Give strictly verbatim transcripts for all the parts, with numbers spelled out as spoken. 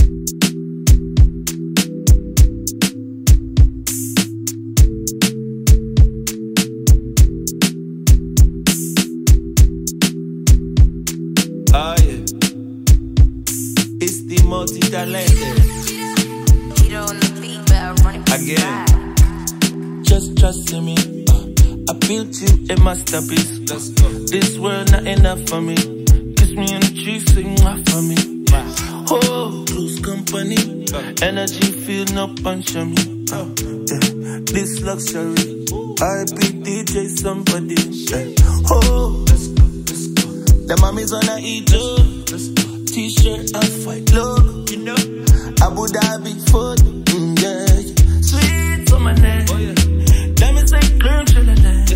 Oh yeah, it's the multi-talented. Again, just trust in me. Uh, I built you a masterpiece. Let's go. This world not enough for me. Kiss me in the cheek, sing off for me. Oh, close company. Energy feel no punch on me. Uh, yeah. This luxury, I be D J somebody. Yeah. Oh, let's go, let's go. The mommy's on a E-Joe. T-shirt and fight logo. You know, Abu Dhabi photo. Mm, yeah. Sweet on my neck. Oh, yeah. Let me say, girl, chill and let.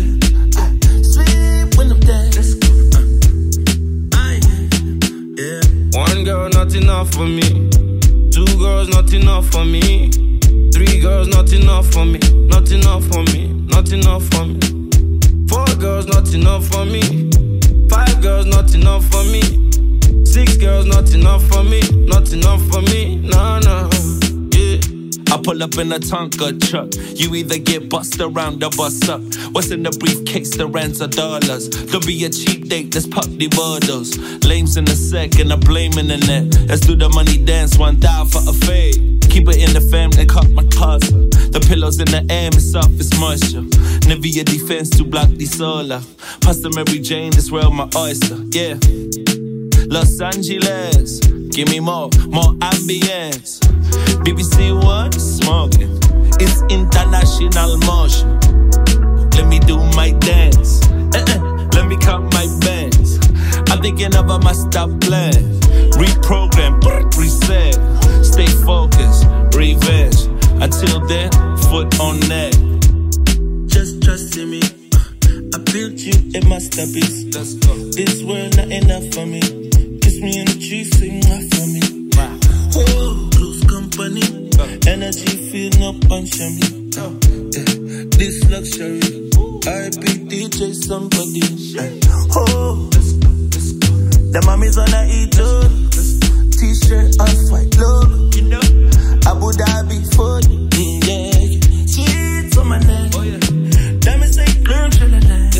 Sweet when I'm dead. Let's go. Uh, I, yeah. One girl, not enough for me. Two girls, not enough for me. Three girls, not enough for me. Not enough for me. Not enough for me. Four girls, not enough for me. Five girls, not enough for me. Six girls, not enough for me. Not enough for me. Nah, nah. Yeah. I pull up in a Tonka truck. You either get bust around or bust up. What's in the briefcase? The rands of dollars. Don't be a cheap date, let's pop the bottles. Lames in the sec and I blame in the net. Let's do the money dance, one down for a fade. Keep it in the family, cut my cousin. The pillows in the air, it's soft, it's moisture. Nivea defense to block the solar. Pasta Mary Jane, this world my oyster. Yeah. Los Angeles, give me more, more ambience. B B C One, smoking. It's international motion. Let me do my dance. Uh-uh. Let me count my bands. I'm thinking of a master plan. Reprogram, reset. Stay focused, revenge. Until then, foot on neck. Just trust in me. I built you a masterpiece. Let's go. This world not enough for me. Kiss me in the cheek, sing off for me. Oh, close company. Energy feel no punch on me. Yeah. This luxury, I be D J somebody. Oh, let's go, let's go. The mommy's on a E-Joe. T-shirt and fight logo. You know, Abu Dhabi photo. Mm, yeah. Sweet on my neck. Oh yeah. Let me say, girl, chill and let.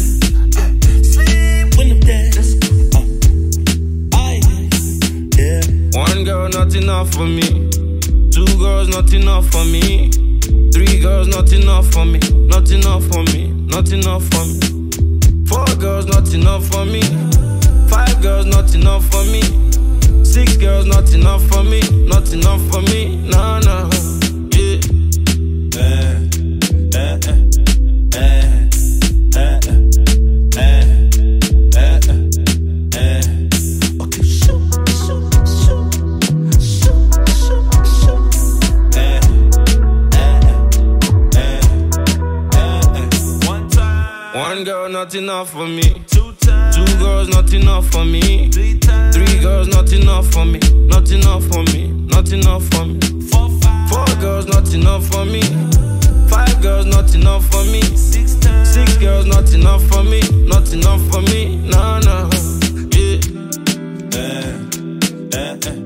Sleep when I'm dead. Let's go. Uh, I, yeah. One girl, not enough for me. Two girls, not enough for me. Three girls, not enough for me. Not enough for me. Not enough for me. Four girls, not enough for me. Five girls, not enough for me. Six girls, not enough for me. Not enough for me. Nah, nah. Yeah. Uh, uh, uh, uh, uh, uh, uh, uh, uh. Okay, shoot, shoot, shoot, shoot, shoot, shoot. Uh, uh, uh, uh, uh. One time. One girl, not enough for me. Two times. Two girls, not enough for me. Three times. Three girls, not enough for me. Not enough for me. Not enough for me. Four, five. Four girls, not enough for me. Five girls, not enough for me. Six times. Six girls, not enough for me. Not enough for me. Nah, nah. Yeah. Uh, uh, uh.